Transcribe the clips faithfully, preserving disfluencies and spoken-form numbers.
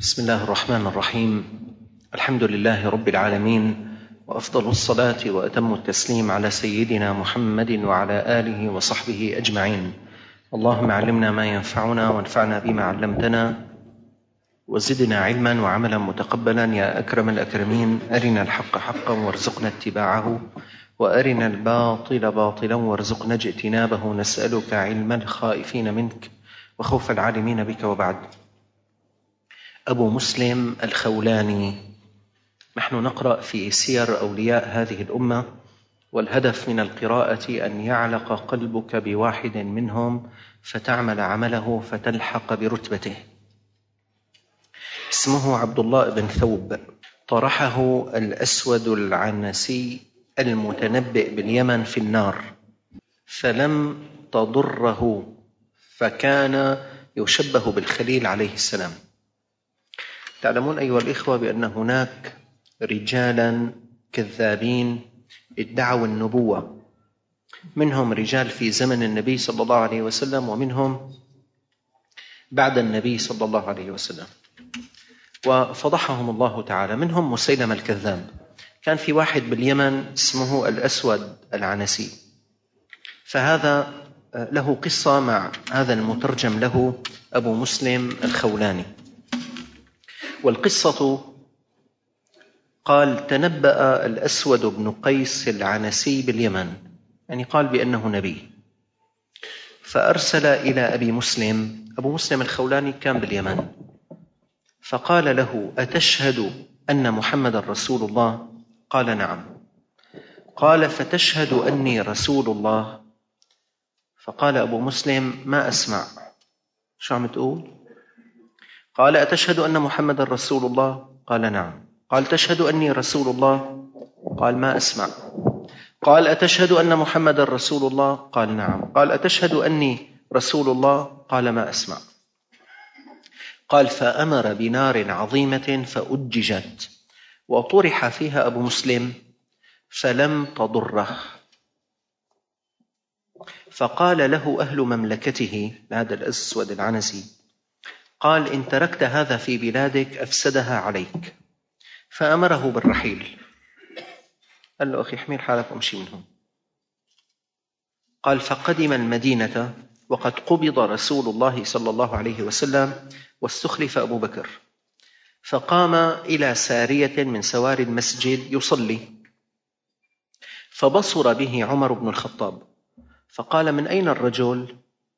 بسم الله الرحمن الرحيم. الحمد لله رب العالمين، وأفضل الصلاة وأتم التسليم على سيدنا محمد وعلى آله وصحبه أجمعين. اللهم علمنا ما ينفعنا وانفعنا بما علمتنا وزدنا علما وعملا متقبلا يا أكرم الأكرمين. أرنا الحق حقا وارزقنا اتباعه، وأرنا الباطل باطلا وارزقنا اجتنابه. نسألك علم الخائفين منك وخوف العالمين بك. وبعد. أبو مسلم الخولاني. نحن نقرأ في سير أولياء هذه الأمة، والهدف من القراءة أن يعلق قلبك بواحد منهم فتعمل عمله فتلحق برتبته. اسمه عبد الله بن ثوب. طرحه الأسود العنسي المتنبئ باليمن في النار فلم تضره، فكان يشبه بالخليل عليه السلام. تعلمون أيها الإخوة بأن هناك رجالا كذابين ادعوا النبوة، منهم رجال في زمن النبي صلى الله عليه وسلم، ومنهم بعد النبي صلى الله عليه وسلم، وفضحهم الله تعالى. منهم مسيلمة الكذاب. كان في واحد باليمن اسمه الأسود العنسي، فهذا له قصة مع هذا المترجم له أبو مسلم الخولاني. والقصة قال: تنبأ الأسود بن قيس العنسي باليمن، يعني قال بأنه نبي، فأرسل إلى أبي مسلم. أبو مسلم الخولاني كان باليمن، فقال له: أتشهد أن محمد رسول الله؟ قال: نعم. قال: فتشهد أني رسول الله؟ فقال أبو مسلم: ما أسمع، شو عم تقول؟ قال: أتشهد أن محمد رسول الله؟ قال: نعم. قال: تشهد أني رسول الله؟ قال: ما أسمع. قال: أتشهد أن محمد رسول الله؟ قال: نعم. قال: أتشهد أني رسول الله؟ قال: ما أسمع. قال: فأمر بنار عظيمة فأججت، وطرح فيها أبو مسلم فلم تضره. فقال له أهل مملكته، هذا الأسود العنسي، قال: إن تركت هذا في بلادك أفسدها عليك. فأمره بالرحيل. قال له: أخي احمل حالك وامشي منهم. قال: فقدم المدينة وقد قبض رسول الله صلى الله عليه وسلم واستخلف أبو بكر، فقام إلى سارية من سواري المسجد يصلي، فبصر به عمر بن الخطاب، فقال: من أين الرجل؟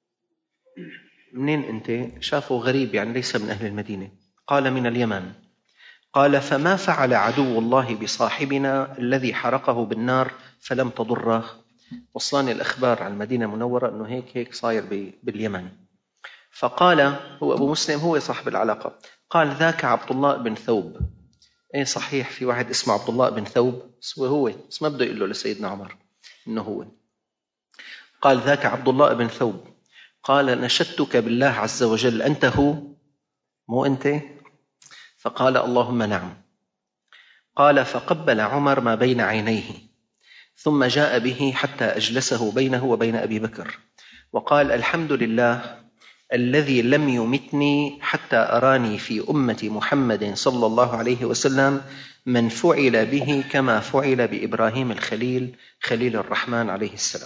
منين أنت؟ شافه غريب، يعني ليس من أهل المدينة. قال: من اليمن. قال: فما فعل عدو الله بصاحبنا الذي حرقه بالنار فلم تضره؟ وصلني الأخبار عن المدينة المنورة أنه هيك هيك صاير باليمن. فقال هو أبو مسلم، هو صاحب العلاقة، قال: ذاك عبد الله بن ثوب. إيه صحيح، في واحد اسمه عبد الله بن ثوب، بس هو هو بس ما بده يقول له لسيدنا عمر إنه هو. قال: ذاك عبد الله بن ثوب. قال: نشدتك بالله عز وجل، أنت هو؟ مو أنت؟ فقال: اللهم نعم. قال: فقبل عمر ما بين عينيه، ثم جاء به حتى أجلسه بينه وبين أبي بكر، وقال: الحمد لله الذي لم يمتني حتى أراني في أمة محمد صلى الله عليه وسلم من فعل به كما فعل بإبراهيم الخليل خليل الرحمن عليه السلام.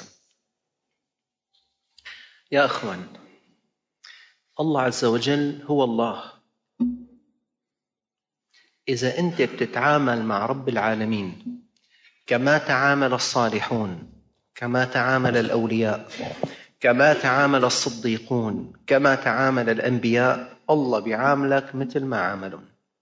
يا أخوان، الله عز وجل هو الله. إذا أنت بتتعامل مع رب العالمين كما تعامل الصالحون، كما تعامل الأولياء، كما تعامل الصديقون، كما تعامل الأنبياء، الله بيعاملك مثل ما عاملون.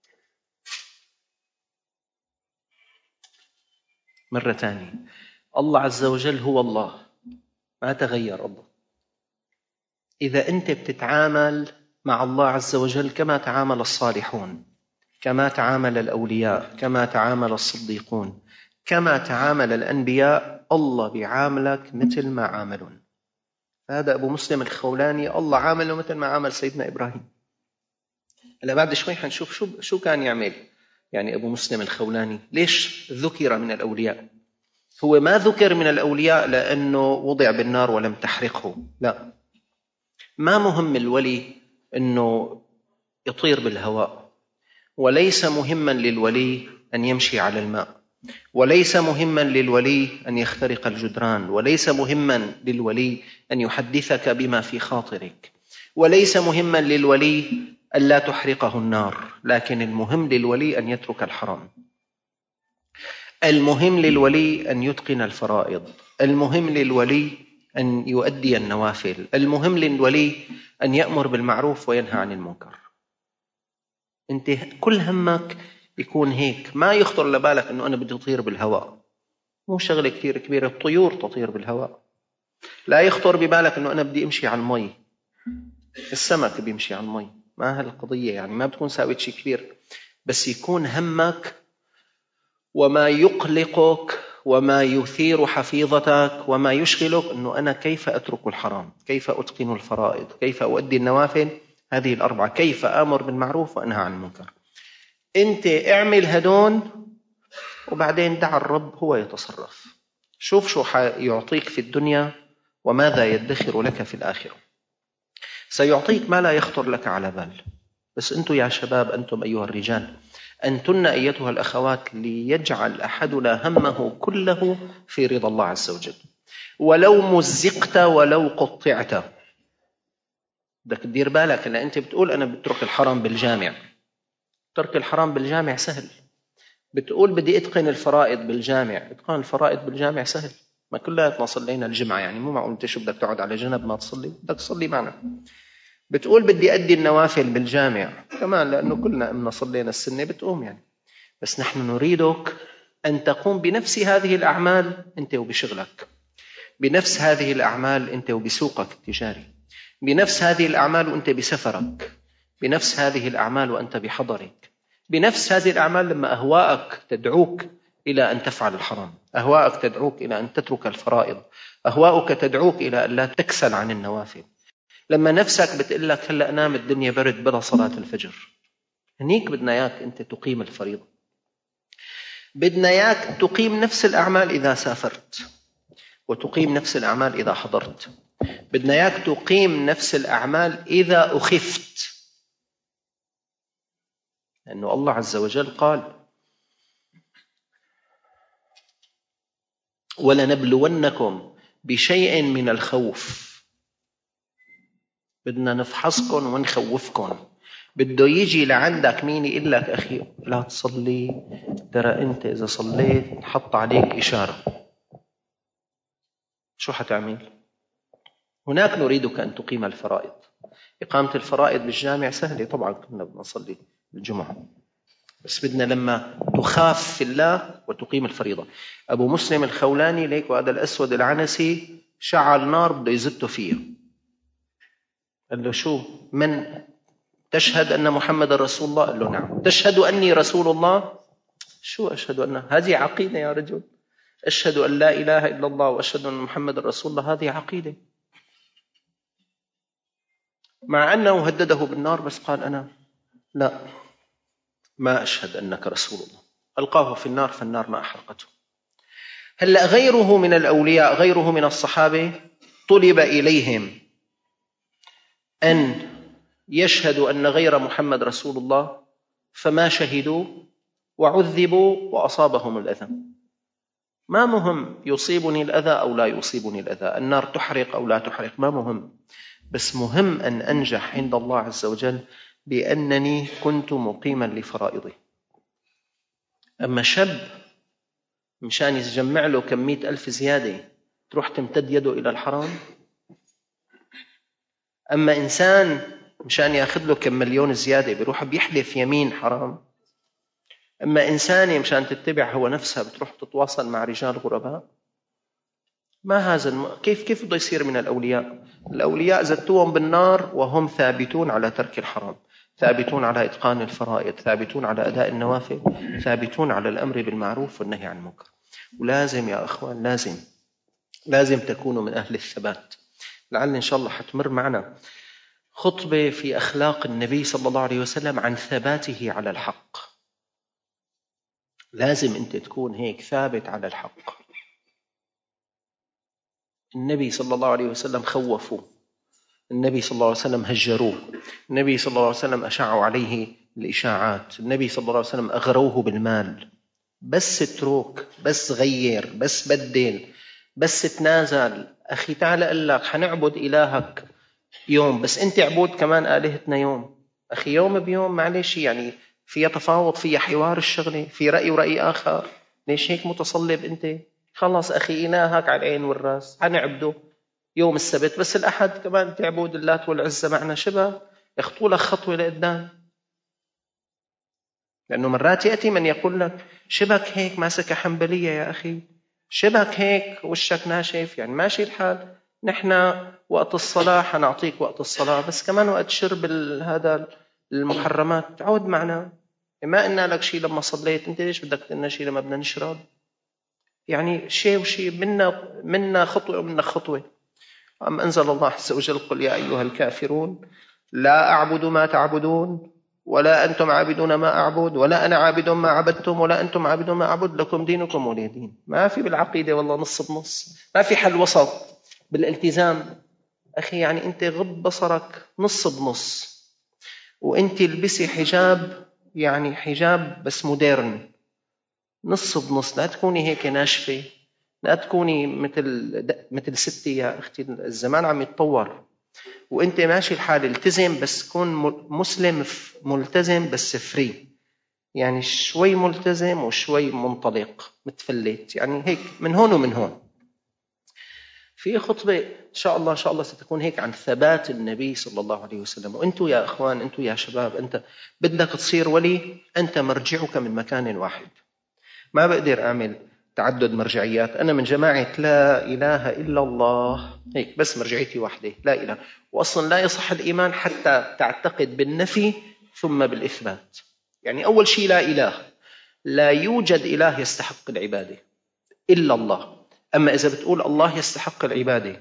مرة ثانية، الله عز وجل هو الله، ما تغير الله. إذا أنت بتتعامل مع الله عز وجل كما تعامل الصالحون، كما تعامل الأولياء، كما تعامل الصديقون، كما تعامل الأنبياء، الله بيعاملك مثل ما عاملون. هذا أبو مسلم الخولاني الله عامله مثل ما عامل سيدنا إبراهيم. هلا بعد شوي حنشوف شو شو كان يعمل يعني أبو مسلم الخولاني. ليش ذكر من الأولياء؟ هو ما ذكر من الأولياء لأنه وضع بالنار ولم تحرقه، لا، ما مهم الولي أنه يطير بالهواء، وليس مهما للولي أن يمشي على الماء، وليس مهما للولي أن يخترق الجدران، وليس مهما للولي أن يحدثك بما في خاطرك، وليس مهما للولي أن لا تحرقه النار، لكن المهم للولي أن يترك الحرام. المهم للولي أن يتقن الفرائض، المهم للولي أن يؤدي النوافل، المهم للولي أن يأمر بالمعروف وينهى عن المنكر. أنت كل همك يكون هيك، ما يخطر لبالك أنه أنا بدي أطير بالهواء، مو شغلة كتير كبيرة، الطيور تطير بالهواء. لا يخطر ببالك أنه أنا بدي أمشي على المي، السمك بيمشي على المي، ما هالقضية يعني، ما بتكون ساويت شيء كبير، بس يكون همك وما يقلقك وما يثير حفيظتك وما يشغلك أنه أنا كيف أترك الحرام، كيف أتقن الفرائض، كيف أؤدي النوافل، هذه الأربعة، كيف آمر بالمعروف وأنهى عن المنكر. أنت اعمل هدون وبعدين دع الرب هو يتصرف، شوف شو يعطيك في الدنيا وماذا يدخر لك في الآخرة. سيعطيك ما لا يخطر لك على بال. بس أنتم يا شباب، أنتم أيها الرجال، أنتن أيتها الأخوات، ليجعل أحدنا همه كله في رضا الله عز وجل، ولو مزقت ولو قطعت. بدك تدير بالك، لأن أنت بتقول أنا بترك الحرام بالجامع، ترك الحرام بالجامع سهل. بتقول بدي أتقن الفرائض بالجامع، إتقان الفرائض بالجامع سهل، ما كلنا صلينا الجمعة يعني، مو معقول أنت شو بدك تقعد على جنب ما تصلي، بدك تصلي معنا. بتقول بدي أدي النوافل بالجامع كمان، لأنه كلنا إمنا صلينا السنة بتقوم يعني. بس نحن نريدك أن تقوم بنفس هذه الأعمال أنت وبشغلك، بنفس هذه الأعمال أنت وبسوقك التجاري، بنفس هذه الأعمال وأنت بسفرك، بنفس هذه الأعمال وأنت بحضرك، بنفس هذه الأعمال لما أهواءك تدعوك إلى أن تفعل الحرام، أهواءك تدعوك إلى أن تترك الفرائض، أهواءك تدعوك إلى أن لا تكسل عن النوافل، لما نفسك بتقول لك هلأ نام الدنيا برد بلا صلاة الفجر، هنيك بدنا إياك أنت تقيم الفريضة. بدنا إياك تقيم نفس الأعمال إذا سافرت، وتقيم نفس الأعمال إذا حضرت. بدنا إياك تقيم نفس الأعمال إذا أخفت، لأنه الله عز وجل قال ولنبلونكم بشيء من الخوف. بدنا نفحصكم ونخوفكم. بده يجي لعندك مين يقول لك أخي لا تصلي، ترى أنت إذا صليت حط عليك إشارة، شو حتعمل؟ هناك نريدك أن تقيم الفرائض. إقامة الفرائض بالجامع سهلة طبعا، كنا بدنا نصلي الجمعة، بس بدنا لما تخاف في الله وتقيم الفريضة. أبو مسلم الخولاني ليك وهذا الأسود العنسي شعل نار بده يزته فيه، قال له شو من تشهد أن محمد رسول الله؟ قال له نعم. تشهد أني رسول الله؟ شو أشهد أن هذه عقيدة يا رجل، أشهد أن لا إله إلا الله وأشهد أن محمد رسول الله، هذه عقيدة. مع أنه هدده بالنار بس قال أنا لا، ما أشهد أنك رسول الله. ألقاه في النار فالنار ما أحرقته. هلأ غيره من الأولياء، غيره من الصحابة، طلب إليهم أن يشهدوا أن غير محمد رسول الله فما شهدوا وعذبوا وأصابهم الأذى. ما مهم يصيبني الأذى أو لا يصيبني الأذى، النار تحرق أو لا تحرق، ما مهم، بس مهم أن أنجح عند الله عز وجل بأنني كنت مقيما لفرائضه. أما شاب مشان يجمع له كم مئة ألف زيادة تروح تمتد يده إلى الحرام، أما إنسان مشان يأخذ له كم مليون زيادة بيروح بيحلف يمين حرام، أما إنسانة مشان تتبع هو نفسها بتروح تتواصل مع رجال غرباء. ما هذا الم... كيف كيف بده يصير من الأولياء؟ الأولياء زتوهم بالنار وهم ثابتون على ترك الحرام، ثابتون على إتقان الفرائض، ثابتون على أداء النوافل، ثابتون على الأمر بالمعروف والنهي عن المنكر. ولازم يا أخوان، لازم لازم تكونوا من أهل الثبات. لعل إن شاء الله حتمر معنا خطبة في أخلاق النبي صلى الله عليه وسلم عن ثباته على الحق. لازم أنت تكون هيك ثابت على الحق. النبي صلى الله عليه وسلم خوفوه، النبي صلى الله عليه وسلم هجروه، النبي صلى الله عليه وسلم أشعوا عليه الإشاعات. النبي صلى الله عليه وسلم أغروه بالمال، بس اترك، بس غير، بس بدل، بس تنازل. أخي تعال أقول لك حنعبد إلهك يوم، بس أنت عبود كمان آلهتنا يوم. أخي يوم بيوم معلش، يعني في تفاوض، في حوار الشغلة، في رأي ورأي آخر. ليش هيك متصلب أنت؟ خلاص أخي إلهك على العين والرأس حنعبده يوم السبت، بس الأحد كمان تعبود اللات والعزة معنا. شبه يخطو لك خطوة لقدام. لأنه مرات يأتي من يقول لك شبك هيك ماسك حنبلية يا أخي، شبك هيك وشك ناشف، يعني ماشي الحال. نحن وقت الصلاة حنعطيك وقت الصلاة، بس كمان وقت شرب هذا المحرمات تعود معنا. ما قلنا لك شيء لما صليت، أنت ليش بدك تقلنا شيء لما بدنا نشرب؟ يعني شيء وشيء، منا منا خطوة ومنا خطوة. أم أنزل الله عز وجل قل يا أيها الكافرون لا أعبد ما تعبدون ولا أنتم عابدون ما أعبد ولا أنا عابد ما عبدتم ولا أنتم عابدون ما أعبد لكم دينكم ولي دين. ما في بالعقيدة والله نص بنص، ما في حل وسط بالالتزام. أخي يعني أنت غض بصرك نص بنص، وأنت البسي حجاب، يعني حجاب بس مودرن، نص بنص. لا تكوني هيك ناشفة، لا تكوني مثل مثل ستي يا أختي. الزمان عم يتطور وانت ماشي الحال. التزم بس كون مسلم ملتزم بس فري، يعني شوي ملتزم وشوي منطلق متفلت، يعني هيك من هون ومن هون. في خطبة إن شاء الله إن شاء الله ستكون هيك عن ثبات النبي صلى الله عليه وسلم. وأنتوا يا أخوان، أنتوا يا شباب، أنت بدك تصير ولي، أنت مرجعك من مكان واحد. ما بقدر أعمل تعدد مرجعيات. أنا من جماعة لا إله إلا الله، هيك بس مرجعيتي واحدة، لا إله. وأصلا لا يصح الإيمان حتى تعتقد بالنفي ثم بالإثبات. يعني أول شيء لا إله، لا يوجد إله يستحق العبادة إلا الله. أما إذا بتقول الله يستحق العبادة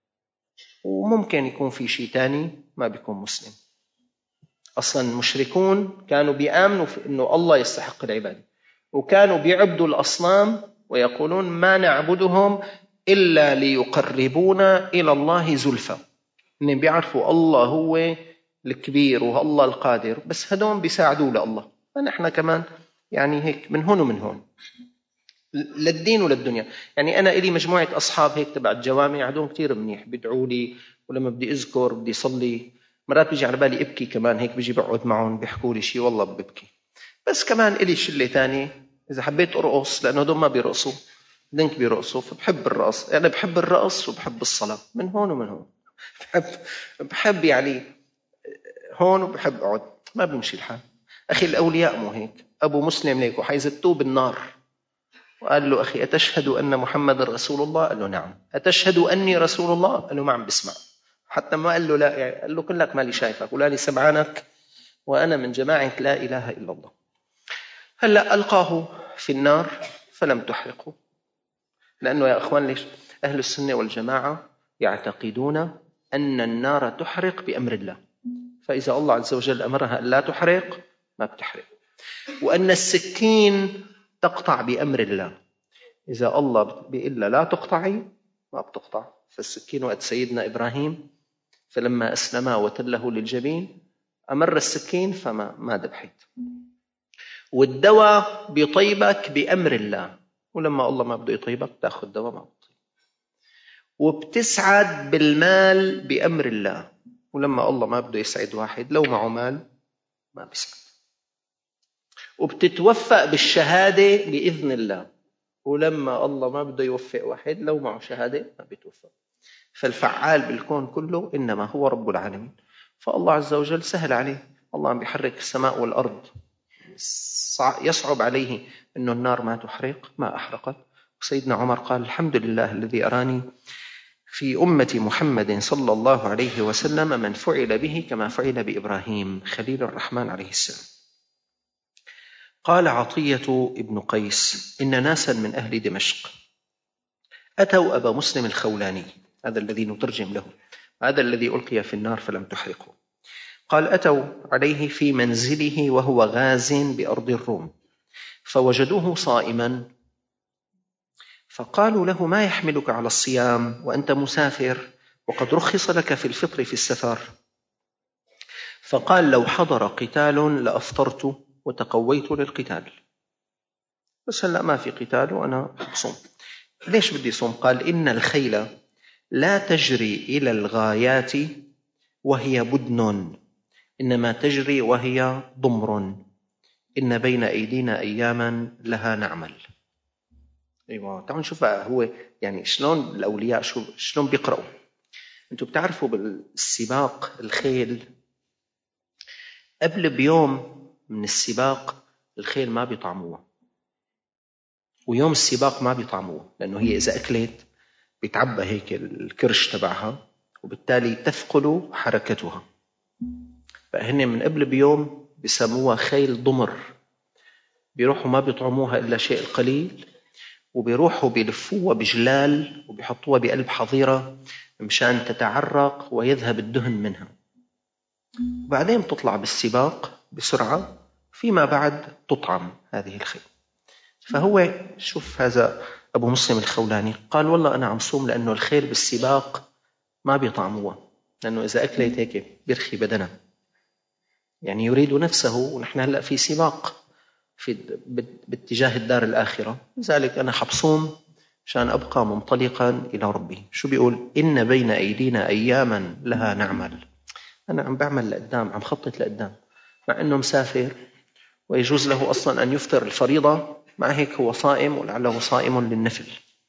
وممكن يكون في شيء تاني، ما بيكون مسلم. أصلا المشركون كانوا بيآمنوا في أنه الله يستحق العبادة، وكانوا بيعبدوا الأصنام ويقولون ما نعبدهم إلا ليقربونا إلى الله زلفى. إنهم بيعرفوا الله هو الكبير والله القادر، بس هدول بيساعدوا لله. فنحن كمان يعني هيك من هون ومن هون، للدين وللدنيا. يعني أنا إلي مجموعة أصحاب هيك تبع الجوامع، عندهم كتير منيح، بيدعوا لي، ولما بدي أذكر بدي صلي مرات بيجي على بالي أبكي كمان. هيك بيجي بقعد معهم بيحكوا لي شيء والله ببكي. بس كمان إلي شلة تاني إذا حبيت أرقص، لأنه دول ما بيرقصوا، دينك بيرقصوا، فبحب الرقص. أنا بحب الرقص وبحب الصلاة، من هون ومن هون. بحب بحب يعني هون وبحب أقعد، ما بمشي الحال. أخي الأولياء مو هيك. أبو مسلم ليك وحيزتوه بالنار، وقال له أخي أتشهد أن محمد رسول الله؟ قال له نعم. أتشهد أني رسول الله؟ قال له ما عم بسمع. حتى ما قال له لا، يعني قال له كلك مالي شايفك ولا لي سمعانك، وأنا من جماعة لا إله إلا الله. هلأ ألقاه في النار فلم تحرقه، لأنه يا أخوان ليش أهل السنة والجماعة يعتقدون أن النار تحرق بأمر الله. فإذا الله عز وجل أمرها أن لا تحرق ما بتحرق. وأن السكين تقطع بأمر الله، إذا الله بيقول لا تقطعي ما بتقطع. فالسكين وقت سيدنا إبراهيم فلما أسلما وتله للجبين أمر السكين فما ما ذبحت. والدواء بيطيبك بأمر الله، ولما الله ما بده يطيبك تأخذ دواء ما بطيب. وبتسعد بالمال بأمر الله، ولما الله ما بده يسعد واحد لو معه مال ما بيسعد. وبتتوفق بالشهادة بإذن الله، ولما الله ما بده يوفق واحد لو معه شهادة ما بيتوفق. فالفعال بالكون كله إنما هو رب العالمين. فالله عز وجل سهل عليه، الله عم بيحرك السماء والأرض، يصعب عليه إنه النار ما تحرق، ما أحرقت. وسيدنا عمر قال الحمد لله الذي أراني في أمة محمد صلى الله عليه وسلم من فعل به كما فعل بإبراهيم خليل الرحمن عليه السلام. قال عطية ابن قيس إن ناسا من أهل دمشق أتوا أبا مسلم الخولاني، هذا الذي نترجم له، هذا الذي ألقي في النار فلم تحرقه. قال أتوا عليه في منزله وهو غاز بأرض الروم، فوجدوه صائما، فقالوا له ما يحملك على الصيام وأنت مسافر وقد رخص لك في الفطر في السفر؟ فقال لو حضر قتال لأفطرت وتقويت للقتال، بس هلأ ما في قتال وأنا بصوم. ليش بدي صوم؟ قال إن الخيل لا تجري إلى الغايات وهي بدن، إنما تجري وهي ضمر، إن بين أيدينا أياما لها نعمل. أيوة، تعالوا نشوف هو يعني شلون الأولياء شو شلون بيقرأوا. أنتوا بتعرفوا بالسباق الخيل قبل بيوم من السباق الخيل ما بيطعموها، ويوم السباق ما بيطعموها، لأنه هي إذا أكلت بيتعبى هيك الكرش تبعها وبالتالي تثقل حركتها، فهن من قبل بيوم بسموها خيل ضمر، بيروحوا ما بيطعموها إلا شيء القليل، وبيروحوا بيلفوها بجلال وبيحطوها بقلب حظيرة مشان تتعرق ويذهب الدهن منها، وبعدين تطلع بالسباق بسرعة، فيما بعد تطعم هذه الخيل. فهو شوف هذا أبو مسلم الخولاني قال والله أنا عم صوم لأنه الخيل بالسباق ما بيطعموها، لأنه إذا أكلت هيك بيرخي بدنها، يعني يريد نفسه، ونحن هلأ في سباق في باتجاه الدار الآخرة، لذلك أنا حبصوم عشان أبقى منطلقا إلى ربي. شو بيقول؟ إن بين أيدينا أياما لها نعمل، أنا عم بعمل لقدام، عم خطط لقدام، مع أنه مسافر ويجوز له أصلا أن يفطر الفريضة، مع هيك هو صائم ولعله صائم للنفل.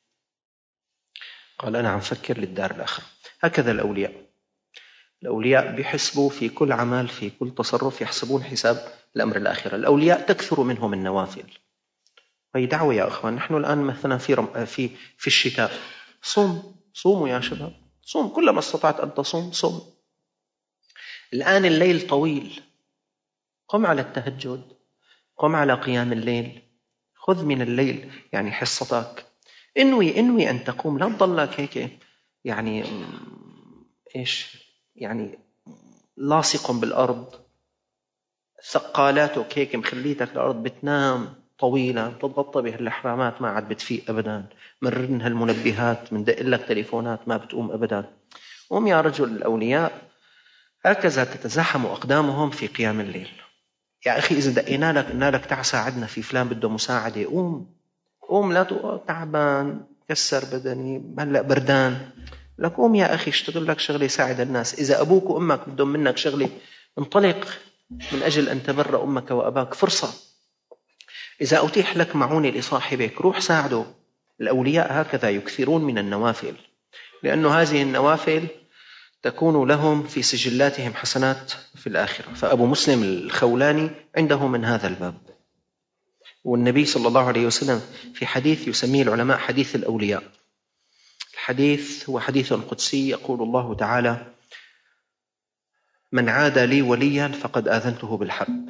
قال أنا عم فكر للدار الآخرة. هكذا الأولياء، الأولياء بيحسبوا في كل عمل، في كل تصرف يحسبون حساب الأمر الآخرة. الأولياء تكثر منهم النوافل، هي دعوة يا أخوان. نحن الآن مثلا في رم... في في الشتاء صوم، صوموا يا شباب، صوم كلما استطعت أن تصوم صوم. الآن الليل طويل، قم على التهجد، قم على قيام الليل، خذ من الليل يعني حصتك، انوي انوي أن تقوم، لا تضلك هيك يعني إيش يعني لاصق بالأرض، ثقالاتك هيك مخليتك الأرض بتنام طويلة، بتتغطى بهالحرامات ما عاد بتفيق أبدا، مرن هالمنبهات، من دق لك تليفونات ما بتقوم أبدا. قوم يا رجل. الأولياء هكذا تتزاحم أقدامهم في قيام الليل. يا أخي إذا دقينا لك قلنا لك تعال ساعدنا في فلان بده مساعدة، قوم قوم، لا تقول تعبان كسر بدني هلا بردان، لك قوم يا أخي اشتغل لك شغلة ساعد الناس. إذا أبوك وأمك بدهم منك شغلة انطلق من أجل أن تبر أمك وأباك، فرصة. إذا أتيح لك معونة لصاحبك روح ساعده. الأولياء هكذا يكثرون من النوافل، لأن هذه النوافل تكون لهم في سجلاتهم حسنات في الآخرة. فأبو مسلم الخولاني عنده من هذا الباب. والنبي صلى الله عليه وسلم في حديث يسميه العلماء حديث الأولياء، الحديث هو حديث قدسي، يقول الله تعالى: من عاد لي وليا فقد آذنته بالحرب،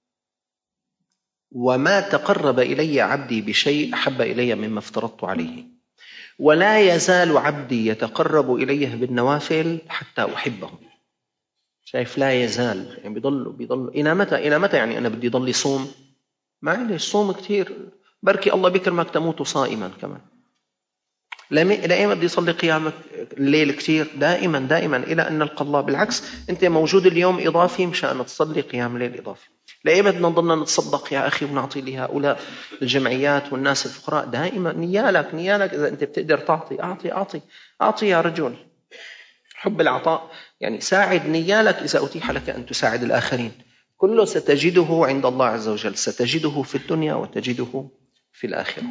وما تقرب إلي عبدي بشيء أحب إلي مما افترضت عليه، ولا يزال عبدي يتقرب إليه بالنوافل حتى أحبه. شايف؟ لا يزال، يعني بيضل بيضل إلى متى؟ إلى متى يعني أنا بدي ضل صوم؟ معلش صوم كتير، بركي الله بكرمك تموت صائما كمان. لا بدي يصلي قيامك الليل كتير، دائما دائما إلى أن نلقى الله. بالعكس أنت موجود اليوم إضافي مشان تصلي قيام الليل إضافي. لا بدنا نضلنا نتصدق يا أخي ونعطي لهؤلاء الجمعيات والناس الفقراء، دائما نيالك نيالك. إذا أنت بتقدر تعطي أعطي أعطي أعطي يا رجل. حب العطاء يعني ساعد، نيالك إذا أتيح لك أن تساعد الآخرين، كله ستجده عند الله عز وجل، ستجده في الدنيا وتجده في الآخرة.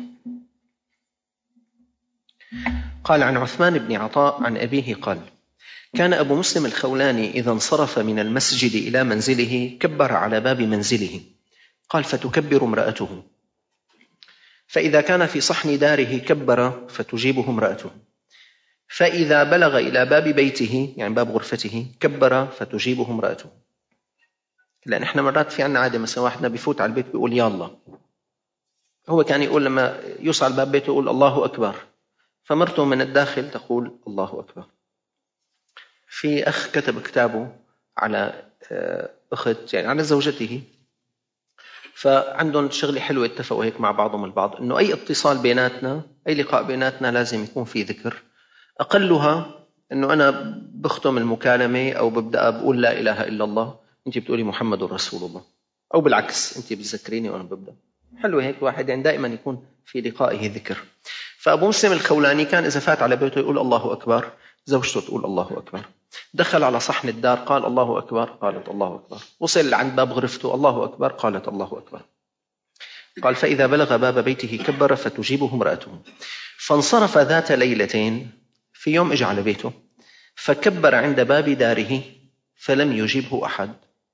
قال عن عثمان بن عطاء عن أبيه قال: كان أبو مسلم الخولاني إذا انصرف من المسجد إلى منزله كبر على باب منزله، قال: فتكبر امرأته، فإذا كان في صحن داره كبر فتجيبه امرأته، فإذا بلغ إلى باب بيته يعني باب غرفته كبر فتجيبه امرأته. لأن إحنا مرات في عنا عادة، مثلا واحدنا بيفوت على البيت بيقول يا الله، هو كان يقول لما يوصل على باب بيته يقول الله أكبر، فمرته من الداخل تقول الله أكبر. في أخ كتب كتابه على أخت يعني على زوجته، فعندهم شغلة حلوة اتفقوا هيك مع بعضهم البعض إنه أي اتصال بيناتنا، أي لقاء بيناتنا لازم يكون في ذكر، أقلها إنه أنا بختم المكالمة أو ببدأ بقول لا إله إلا الله، أنت بتقولي محمد رسول الله، أو بالعكس أنت بتذكريني وأنا ببدأ. حلو هيك واحد يعني دائما يكون في لقائه ذكر. فأبو مسلم الخولاني كان إذا فات على بيته يقول الله أكبر، زوجته تقول الله أكبر. دخل على صحن الدار قال الله أكبر، قالت الله أكبر. وصل عند باب غرفته الله أكبر، قالت الله أكبر. قال فإذا بلغ باب بيته كبر فتجيبه امرأته. فانصرف ذات ليلتين، في يوم اجى على بيته فكبر عند باب داره فلم يجيبه أحد.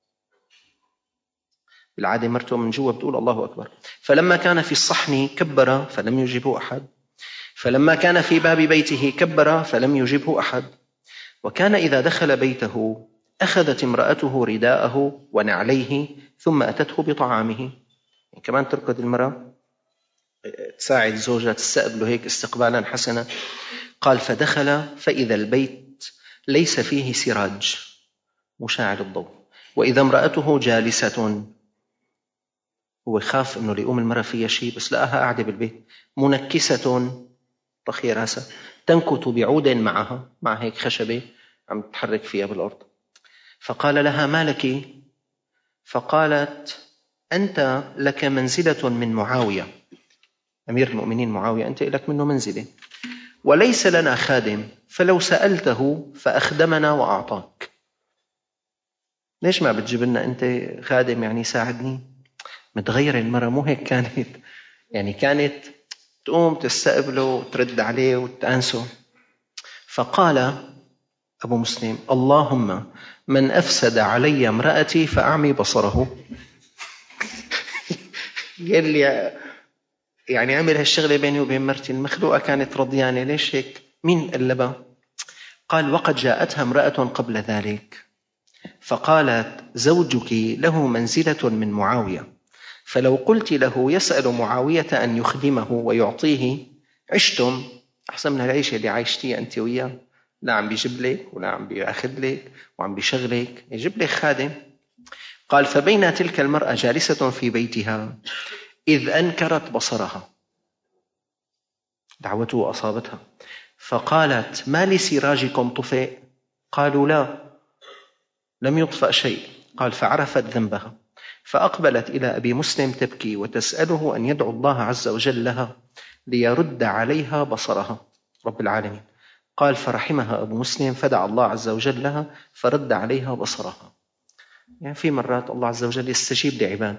بالعادة مرته من جوا بتقول الله أكبر. فلما كان في الصحن كبر فلم يجيبه أحد. فلما كان في باب بيته كبر فلم يجيبه أحد. وكان إذا دخل بيته أخذت امرأته رداءه ونعليه ثم أتته بطعامه. يعني كمان تركض المرأة تساعد زوجها تستقبله هيك استقبالا حسنا. قال فدخل فإذا البيت ليس فيه سراج مشاعل الضوء، وإذا امرأته جالسة. هو خاف إنه ليقوم المرأة فيها شيء، بس لقاها قاعدة بالبيت منكسة طخي راسها تنكت بعود معها، مع هيك خشبة عم تحرك فيها بالأرض. فقال لها ما لك؟ فقالت أنت لك منزلة من معاوية أمير المؤمنين معاوية، أنت لك منه منزلة، وليس لنا خادم، فلو سألته فأخدمنا وأعطاك. ليش ما بتجيب لنا أنت خادم يعني ساعدني؟ متغير المرة، مو هيك كانت، يعني كانت تقوم تستقبله وترد عليه وتأنسه. فقال أبو مسلم اللهم من أفسد علي امرأتي فأعمي بصره. قال لي يعني عمل هالشغلة بيني وبين مرتي المخلوقة كانت رضيانة، ليش هيك؟ مين قلبها؟ قال وقد جاءتها امرأة قبل ذلك فقالت زوجك له منزلة من معاوية، فلو قلت له يسأل معاوية أن يخدمه ويعطيه عشتم أحسن من العيشة اللي عايشتيه أنت وياه. لا عم بيجيب لك ولا عم بيأخذ لك وعم بيشغلك، يجيب لك خادم. قال فبين تلك المرأة جالسة في بيتها إذ أنكرت بصرها، دعوته أصابتها، فقالت ما لسراجكم طفئ؟ قالوا لا لم يطفأ شيء. قال فعرفت ذنبها فأقبلت إلى أبي مسلم تبكي وتسأله أن يدعو الله عز وجل لها ليرد عليها بصرها رب العالمين. قال فرحمها أبو مسلم فدعا الله عز وجل لها فرد عليها بصرها. يعني في مرات الله عز وجل يستجيب لعباد.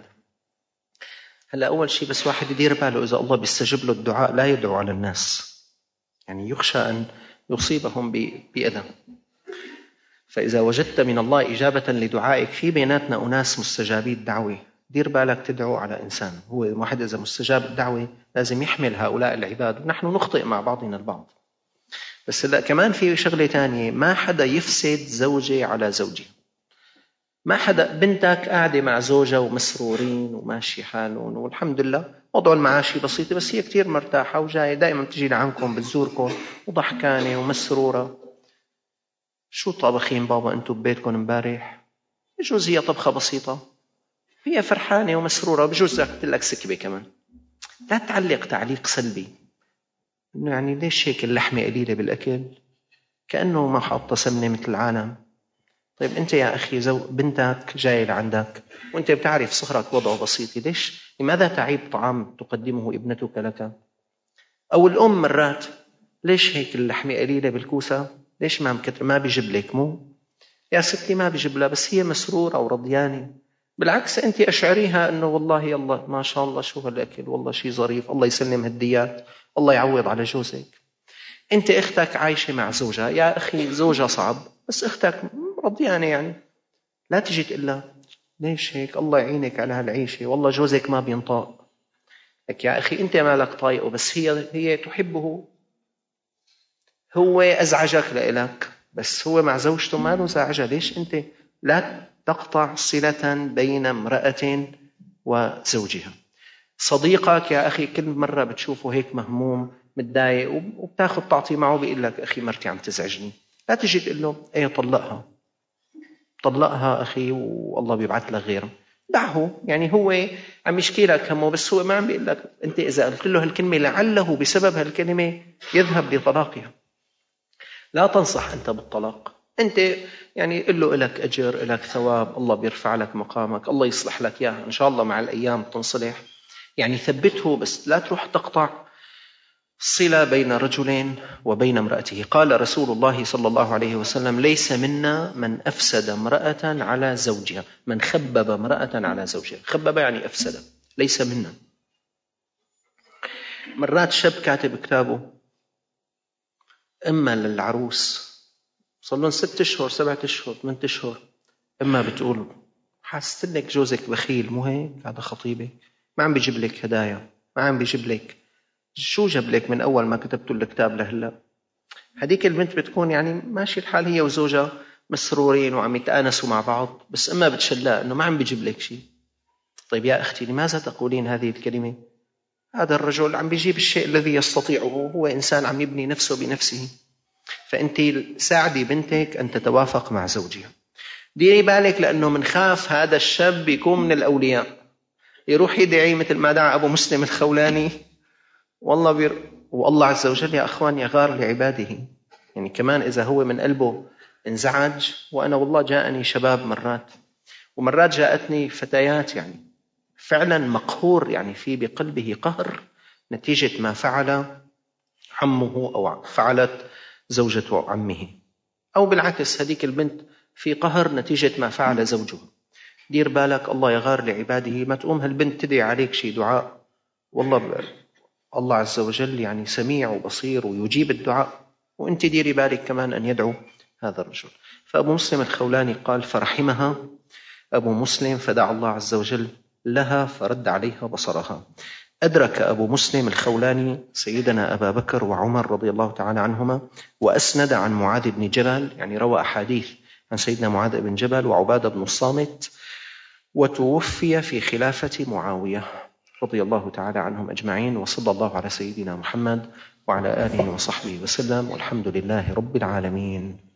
هلا أول شيء بس واحد يدير باله إذا الله بيستجيب له الدعاء لا يدعو على الناس، يعني يخشى أن يصيبهم بأذى. فإذا وجدت من الله إجابة لدعائك، في بيناتنا أناس مستجابي الدعوة، دير بالك تدعو على إنسان هو واحد إذا مستجاب الدعوة لازم يحمل هؤلاء العباد، ونحن نخطئ مع بعضنا البعض. بس لا كمان في شغلة تانية، ما حدا يفسد زوجة على زوجها. ما حدا، بنتك قاعدة مع زوجها ومسرورين وماشي حالهم والحمد لله وضعوا المعاشي بسيطة، بس هي كتير مرتاحة وجاية دائما تجي لعنكم بتزوركم وضحكانة ومسرورة. شو طابخين بابا أنتوا ببيتكم امبارح؟ بجوز هي طبخة بسيطة، هي فرحانة ومسرورة، بجوز أكلت لك سكبة كمان. لا تعلق تعليق سلبي إنه يعني ليش هيك اللحمة قليلة بالأكل، كأنه ما حاطة سمنة مثل العالم. طيب أنت يا أخي زو بنتك جاية لعندك وأنت بتعرف صهرك وضعه بسيط، ليش لماذا تعيب طعام تقدمه ابنتك لك؟ أو الأم مرات ليش هيك اللحمة قليلة بالكوسة، ليش ما مكتر ما بيجيب لك؟ مو يا ستي ما بيجيب لها، بس هي مسرورة ورضيانة. بالعكس أنت أشعريها أنه والله يلا ما شاء الله شو هالأكل، والله شيء ظريف، الله يسلم هديات، الله يعوض على جوزك. أنت أختك عايشة مع زوجها، يا أخي زوجها صعب بس أختك رضيانة، يعني لا تجي تقول لها ليش هيك، الله يعينك على هالعيشة، والله جوزك ما بينطاق لك. يا أخي أنت مالك طايقه، بس هي هي تحبه، هو أزعجك لإلك بس هو مع زوجته ما له زعجة. ليش أنت لا تقطع صلة بين امرأة وزوجها؟ صديقك يا أخي كل مرة بتشوفه هيك مهموم متضايق وبتاخذ تعطي معه بيقول لك أخي مرتي عم تزعجني، لا تجي تقول له أي طلقها طلقها أخي والله بيبعث لك غيره، دعه. يعني هو عم يشكي لك همه بس هو ما عم بيقول لك. أنت إذا قلت له هالكلمة لعله بسبب هالكلمة يذهب لطلاقها. لا تنصح أنت بالطلاق، أنت يعني قل له إلك أجر، إلك ثواب، الله بيرفع لك مقامك، الله يصلح لك إياه، إن شاء الله مع الأيام تنصلح. يعني ثبته، بس لا تروح تقطع صلة بين رجل وبين امرأته. قال رسول الله صلى الله عليه وسلم: ليس منا من أفسد امرأة على زوجها، من خبب امرأة على زوجها. خبب يعني أفسد، ليس منا. مرات شاب كاتب كتابه إما للعروس صار لهم ست أشهر سبعة أشهر ثمانية أشهر، إما بتقول حاسس إنك جوزك بخيل، مو هيك؟ هذا خطيبك ما عم بيجيب لك هدايا، ما عم بيجيب لك، شو جاب لك من أول ما كتبتوا الكتاب لهلا؟ هديك البنت بتكون يعني ماشي الحال هي وزوجها مسرورين وعم يتآنسوا مع بعض، بس إما بتشلاه إنه ما عم بيجيب لك شيء. طيب يا أختي، لماذا تقولين هذه الكلمة؟ هذا الرجل عم بيجيب الشيء الذي يستطيعه، هو إنسان عم يبني نفسه بنفسه. فأنت ساعدي بنتك أن تتوافق مع زوجها. ديري بالك، لأنه منخاف هذا الشاب يكون من الأولياء، يروح يدعي مثل ما دعا أبو مسلم الخولاني، والله بير... والله عز وجل يا أخوان يغار لعباده. يعني كمان إذا هو من قلبه انزعج، وأنا والله جاءني شباب مرات، ومرات جاءتني فتيات يعني فعلا مقهور، يعني في بقلبه قهر نتيجة ما فعل عمه أو فعلت زوجة عمه، أو بالعكس هذيك البنت في قهر نتيجة ما فعل زوجها. دير بالك، الله يغار لعباده. ما تقوم هالبنت تدعي عليك شي دعاء، والله ب... الله عز وجل يعني سميع وبصير ويجيب الدعاء، وانت ديري بالك كمان أن يدعو هذا الرجل. فأبو مسلم الخولاني قال: فرحمها أبو مسلم فدعا الله عز وجل لها فرد عليها بصرها. أدرك أبو مسلم الخولاني سيدنا أبا بكر وعمر رضي الله تعالى عنهما، وأسند عن معاذ بن جبل، يعني روى أحاديث عن سيدنا معاذ بن جبل وعبادة بن الصامت، وتوفي في خلافة معاوية رضي الله تعالى عنهم أجمعين. وصلى الله على سيدنا محمد وعلى آله وصحبه وسلم، والحمد لله رب العالمين.